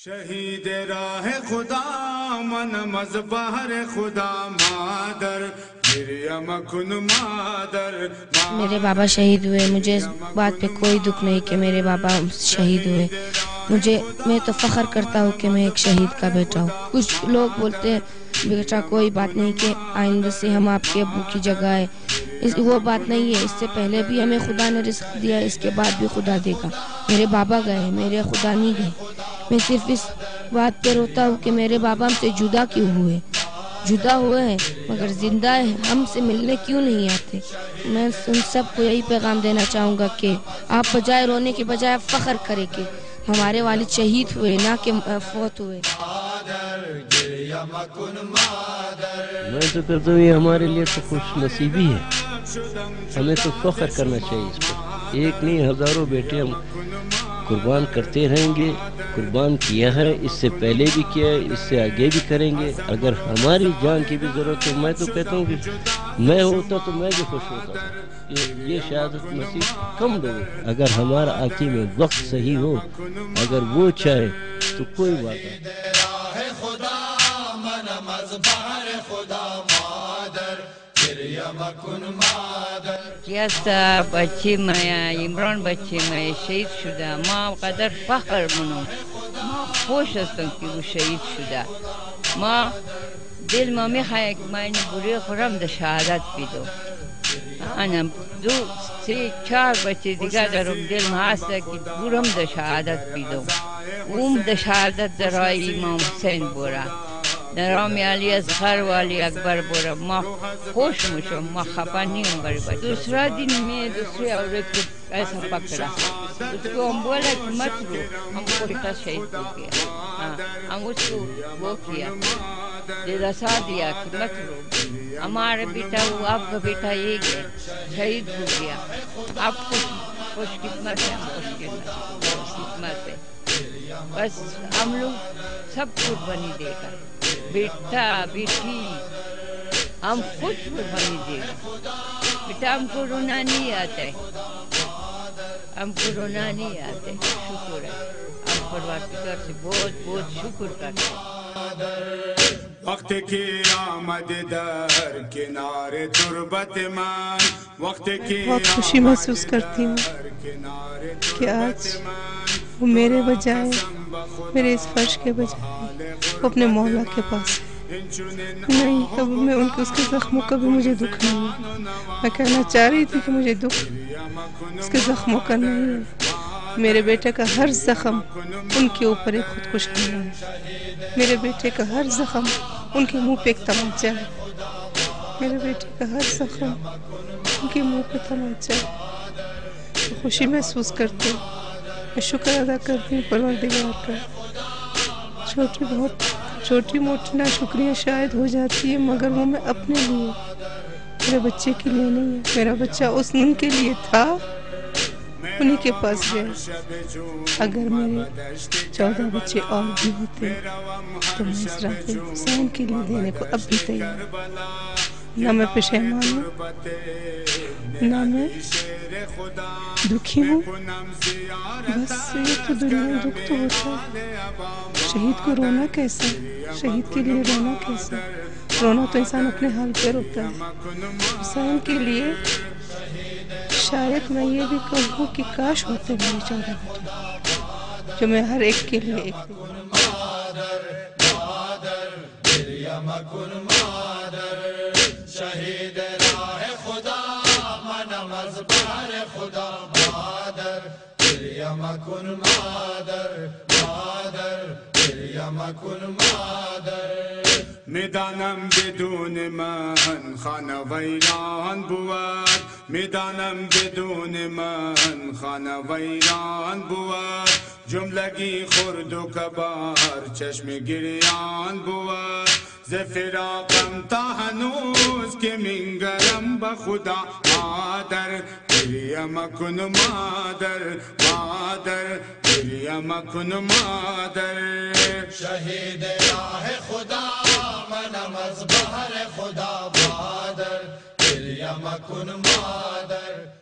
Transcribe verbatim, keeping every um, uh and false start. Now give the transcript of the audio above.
شہید راہ خدا من مذبحر خدا مادر مریم کن مادر. میرے بابا شہید ہوئے، مجھے اس بات پہ کوئی دکھ نہیں کہ میرے بابا شہید ہوئے. مجھے میں تو فخر کرتا ہوں کہ میں ایک شہید کا بیٹا ہوں. کچھ لوگ بولتے ہیں بیٹا کوئی بات نہیں کہ آئندہ سے ہم آپ کے ابو کی جگہ ہے، اس وہ بات نہیں ہے. اس سے پہلے بھی ہمیں خدا نے رزق دیا، اس کے بعد بھی خدا دے گا. میرے بابا گئے، میرے خدا نہیں گئے. میں صرف اس بات پہ روتا ہوں کہ میرے بابا ہم سے جدا کیوں ہوئے. جدا ہوئے ہیں مگر زندہ ہے، ہم سے ملنے کیوں نہیں آتے. میں ان سب کو یہی پیغام دینا چاہوں گا کہ آپ بجائے رونے کے بجائے آپ فخر کریں کہ ہمارے والد شہید ہوئے نہ کہ فوت ہوئے. میں تو کہتا ہوں یہ ہمارے لیے تو خوش نصیبی ہے، ہمیں تو فخر کرنا چاہیے اس پر. ایک نہیں ہزاروں بیٹے ہم قربان کرتے رہیں گے. قربان کیا ہے، اس سے پہلے بھی کیا ہے، اس سے آگے بھی کریں گے. اگر ہماری جان کی بھی ضرورت ہے، میں تو کہتا ہوں کہ میں ہوتا تو میں بھی خوش ہوتا تھا. یہ شہادت نصیب کم لوگ، اگر ہمارا آتی میں وقت صحیح ہو، اگر وہ چاہے تو کوئی بات نہیں. یاستا بچه من عمران بچه من شهید شده. ما قدر فخر منم، ما خوش هستم که او شهید شده. ما دل ما میخواه که من بوری خورم در شهادت بیدم. انا دو سه چهار بچه دیگر دارم دل ما هست که بورم در شهادت بیدم. اوم در شهادت در راه امام حسین بوره، در رام علی اصغر و علی اکبر بوره. ما خوش میشم، ما خفه نیم برای بچه. دوسرا دن میں دوسری عورت کو ایسا پکڑا، اس کو ہم بولا کہ مت رو، ہم کو بیٹا شہید ہو گیا. ہاں ہم اس کو وہ کیا، دلاسا دیا کہ مت رو، ہمارا بیٹا وہ آپ کا بیٹا یہ گیا شہید ہو گیا. آپ خوش خوش قسمت ہے، ہم خوش قسمت ہے. بس ہم لوگ سب قربانی دے گا، بیٹا بیٹی ہم خود قربانی دے گا. بیٹا ہم کو رونا نہیں آتا ہے، ہم کو رونا نہیں آتا ہے. شکر ہے، ہم پروردگار سے بہت بہت شکر کرتے ہیں. وقت کی آمد در کنارے تربت من، وقت کی بہت خوشی محسوس کرتی ہوں کہ آج وہ میرے بجائے، میرے اس فرش کے بجائے وہ اپنے مولا کے پاس ہے. نہیں کبھی میں ان کے اس کے زخموں کا بھی مجھے دکھ نہیں ہے. میں کہنا چاہ رہی تھی کہ مجھے دکھ اس کے زخموں کا نہیں ہے. میرے بیٹے کا ہر زخم ان کے اوپر ایک خودکش حملہ ہے. میرے بیٹے کا ہر زخم ان کے منہ پہ ایک تمانچہ ہے. میرے بیٹے کا ہر زخم ان کے منہ پہ تمانچہ ہے. خوشی محسوس کرتی ہوں، میں شکر ادا کرتی ہوں پروردگار کا. چھوٹی بہت چھوٹی موٹی ناشکریاں شاید ہو جاتی ہے، مگر وہ میں اپنے لیے، میرے بچے کے لیے نہیں ہے. میرا بچہ اس ان کے لیے تھا، انہی کے پاس گیا. اگر میرے چودہ بچے اور بھی ہوتے تو میں اس رات حسین کے لیے دینے کو اب بھی تیار. نہ میں پشیمان ہوں، نہ میں دکھی ہوں. بس یہ تو دنیا میں دکھ تو ہوتا ہے. شہید کو رونا کیسا، شہید کے لیے رونا کیسا. رونا تو انسان اپنے حال پہ روتا ہے. حسین کے لیے شاید میں یہ بھی کہوں کہ کاش ہوتے میرے چودہ بیٹے جو میں ہر ایک کے لیے ایک دوں. شہید راہ خدا من مذبحر خدا مادر مریم کن مادر، مادر مریم کن مادر. میدانم بدون من خانه ویران بود، میدانم بدون من خانه ویران بود. جملگی خرد و کبار چشم گریان بود. ز فراقم تا هنوز که منگرم به خدا مادر مریم کن مادر، مادر مریم کن مادر. شهید راه خدا من مذبحر خدا مادر مریم کن مادر.